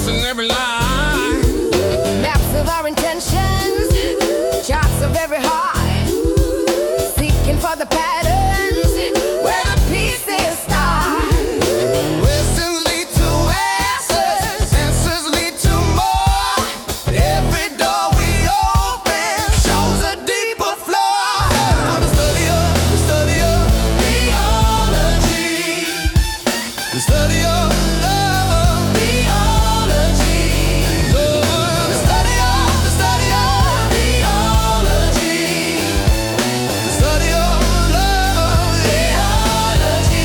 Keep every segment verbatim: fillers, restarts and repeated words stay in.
in every line. Maps of our intentions, charts of every heart, seeking for the patterns where the pieces start. Lessons lead to answers, answers lead to more. Every door we open shows a deeper floor. For the study of, the study of theology, the study of love, theology, the study of, the study of theology, the study of love, theology.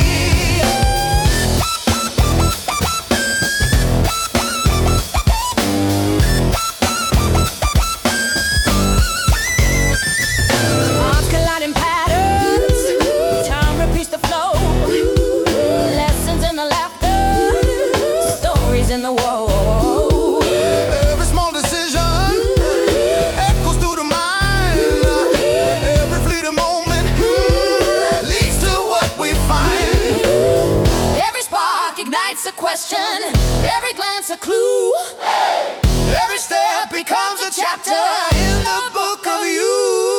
Arms colliding patterns, time repeats the flow. Lessons in the laughter, stories in the woe. Every small decision echoes through the mind. Every fleeting moment hmm, leads to what we find. Every spark ignites a question, every glance a clue. Every step becomes a chapter in the book of you.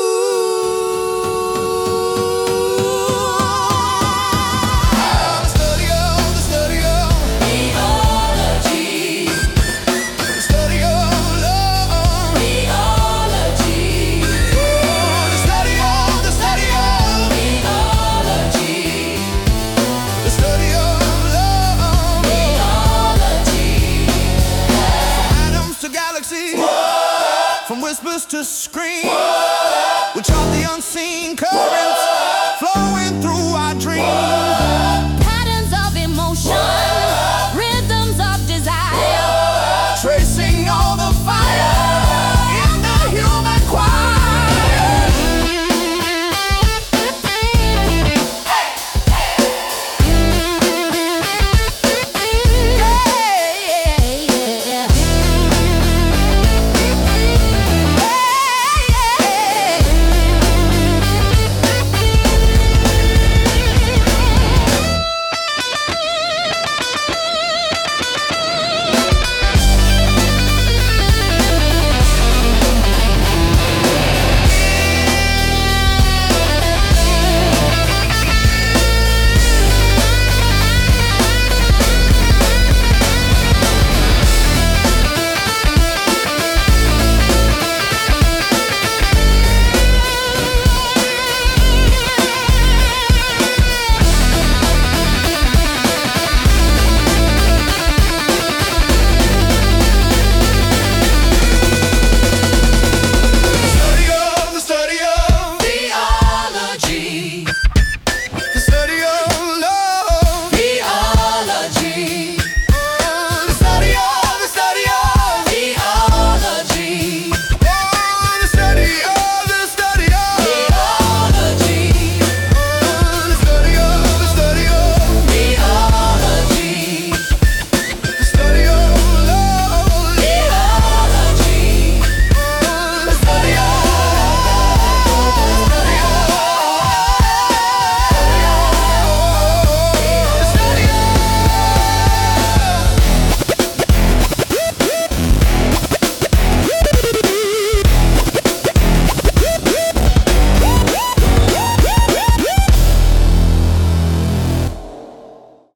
The study of, the study of Theology, the study of love. theology, The study of, the study of theology, the study of love. theology. Atoms to galaxies, from whispers to screams, we chart the unseen currents flowing through